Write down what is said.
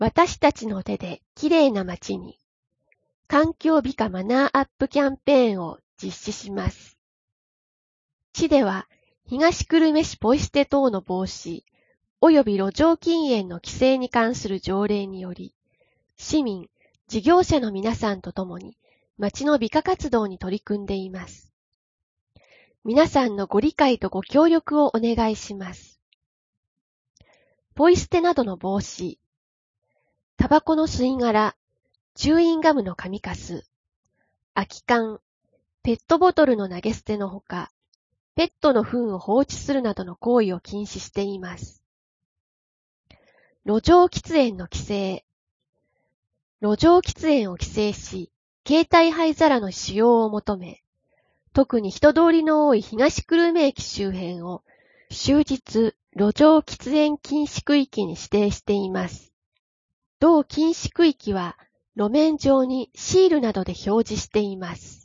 私たちの手できれいな街に環境美化マナーアップキャンペーンを実施します。市では東久留米市ポイ捨て等の防止及び路上禁煙の規制に関する条例により、市民、事業者の皆さんと共に街の美化活動に取り組んでいます。皆さんのご理解とご協力をお願いします。ポイ捨てなどの防止、タバコの吸い殻、チューインガムの紙かす、空き缶、ペットボトルの投げ捨てのほか、ペットの糞を放置するなどの行為を禁止しています。路上喫煙の規制。路上喫煙を規制し、携帯灰皿の使用を求め、特に人通りの多い東久留米駅周辺を終日路上喫煙禁止区域に指定しています。同禁止区域は路面上にシールなどで表示しています。